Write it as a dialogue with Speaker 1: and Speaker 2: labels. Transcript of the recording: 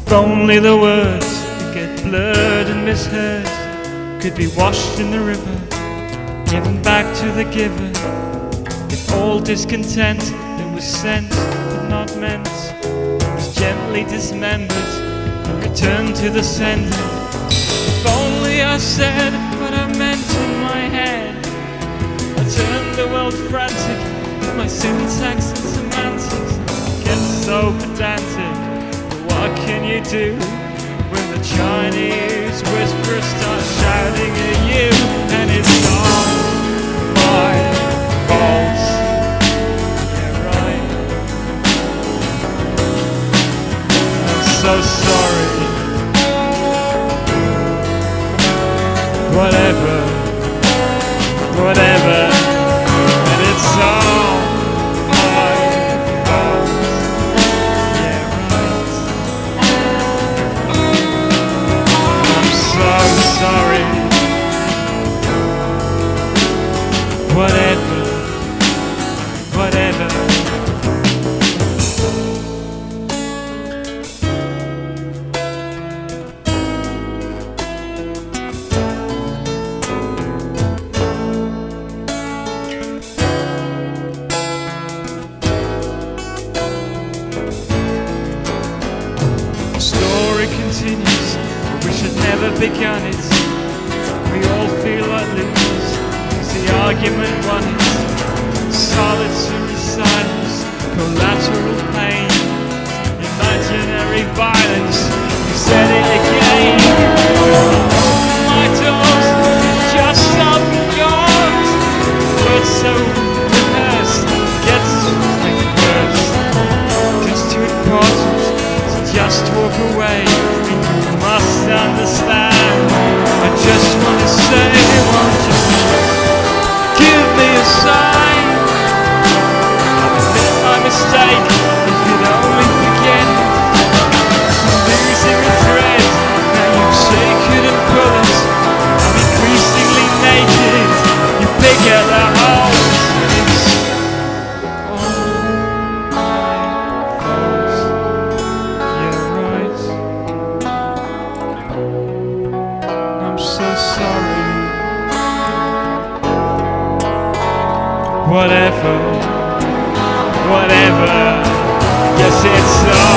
Speaker 1: If only the words that get blurred and misheard could be washed in the river, given back to the giver. If all discontent that was sent but not meant was gently dismembered and returned to the sender. If only I said what I meant in my head. I turned the world frantic with my syntax and semantics. I get so pedantic, but what can you do when the Chinese whisperers start shouting at you? And it's all my fault. Yeah, right. I'm so sorry. Whatever, and it's all my fault. Yeah, right. I'm so sorry. Whatever. The story continues, I wish I'd never begun it. We all feel like losers, cause the argument won it. Solitary silence, collateral pain, imaginary violence. You said it again. My doors just open yours. Words so rehearsed, gets like words. Just too important to just walk away. You must understand. I just want to say, won't you give me a sign? I'll admit my mistake if you'd only forget it. I'm losing the thread, now you shake it and pull it. I'm increasingly naked, you pick at the holes. It's all my fault. Yeah, right. I'm so sorry. Whatever, yes, it's all